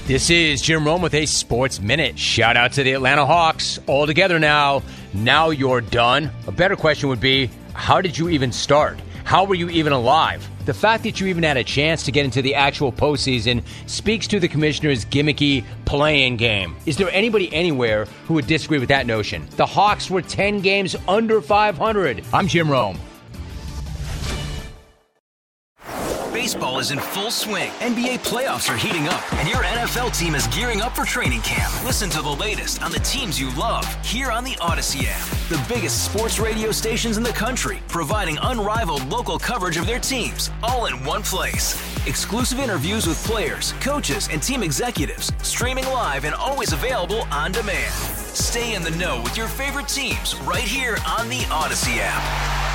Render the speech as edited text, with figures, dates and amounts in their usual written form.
This is Jim Rome with a Sports Minute. Shout out to the Atlanta Hawks. All together now. Now you're done. A better question would be, how did you even start? How were you even alive? The fact that you even had a chance to get into the actual postseason speaks to the commissioner's gimmicky playing game. Is there anybody anywhere who would disagree with that notion? The Hawks were 10 games under 500. I'm Jim Rome. Baseball is in full swing. NBA playoffs are heating up, and your NFL team is gearing up for training camp. Listen to the latest on the teams you love here on the Odyssey app. The biggest sports radio stations in the country, providing unrivaled local coverage of their teams, all in one place. Exclusive interviews with players, coaches, and team executives, streaming live and always available on demand. Stay in the know with your favorite teams right here on the Odyssey app.